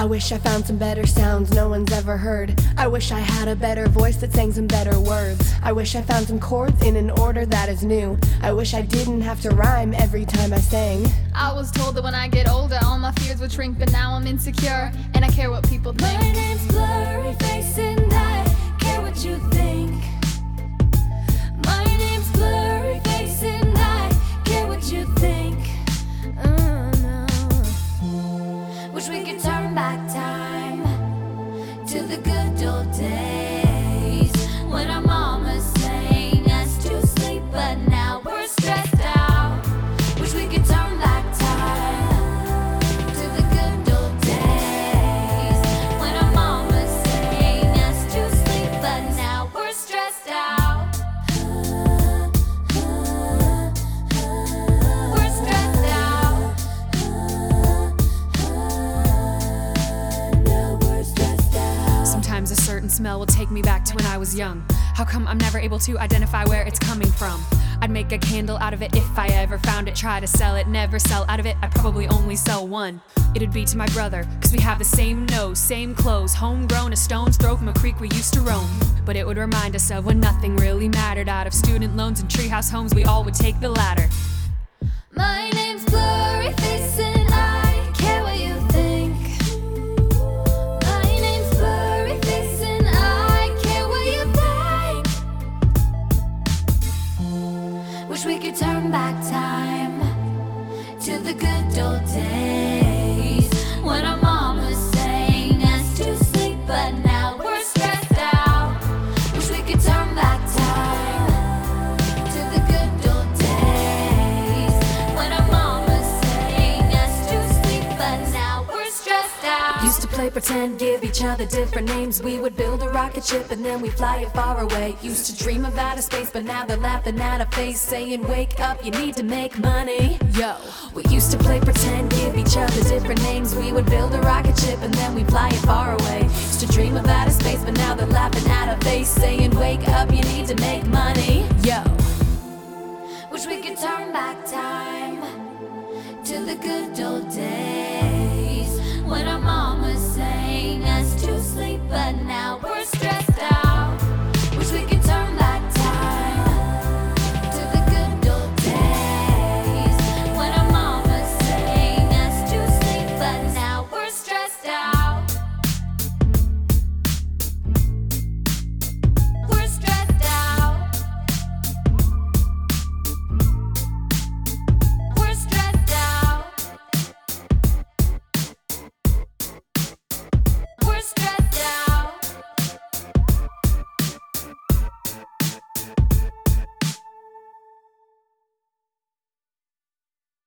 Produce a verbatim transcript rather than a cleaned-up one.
wish I found some better sounds no one's ever heard. I wish I had a better voice that sang some better words. I wish I found some chords in an order that is new. I wish I didn't have to rhyme every time I sang. I was told that when I get older all my fears would shrink, but now I'm insecure and I care what people think. My name's Blurryface and I care what you think. My name's Blurryface and I care what you think. Oh no. Wish we could turn back time to the good old days when our mama sang us to sleep, but now we're stressed out. Wish we could turn back time to the good old days when our mama sang us to sleep, but now we're stressed out. We're stressed out. Now we're stressed out. Sometimes a certain smell will take me back to when I was young. How come I'm never able to identify where it's coming from? I'd make a candle out of it if I ever found it. Try to sell it, never sell out of it. I'd probably only sell one. It'd be to my brother, cause we have the same nose, same clothes, homegrown, a stone's throw from a creek we used to roam. But it would remind us of when nothing really mattered. Out of student loans and treehouse homes, we all would take the ladder. My name's Blurryface and I care what you think. My name's Blurryface and I care what you think. Wish we could turn back time to the good old days when our mama sang us to sleep, but now we're stressed out. Wish we could turn back time to the good old days when our mama sang us to sleep, but now we're stressed out. Used to play pretend, give each other different names. We would build a rocket ship and then we fly it far away. Used to dream of outer space, but now they're laughing at our face, saying wake up, you need to make money. Yo, We used to play pretend, give each other different names. We would build a rocket ship and then we fly it far away. Used to dream of outer space, but now they're laughing at our face, saying wake up, you need to make money. yo. Wish we could turn back time to the good old days when our mama sang us to sleep, but now we're stressed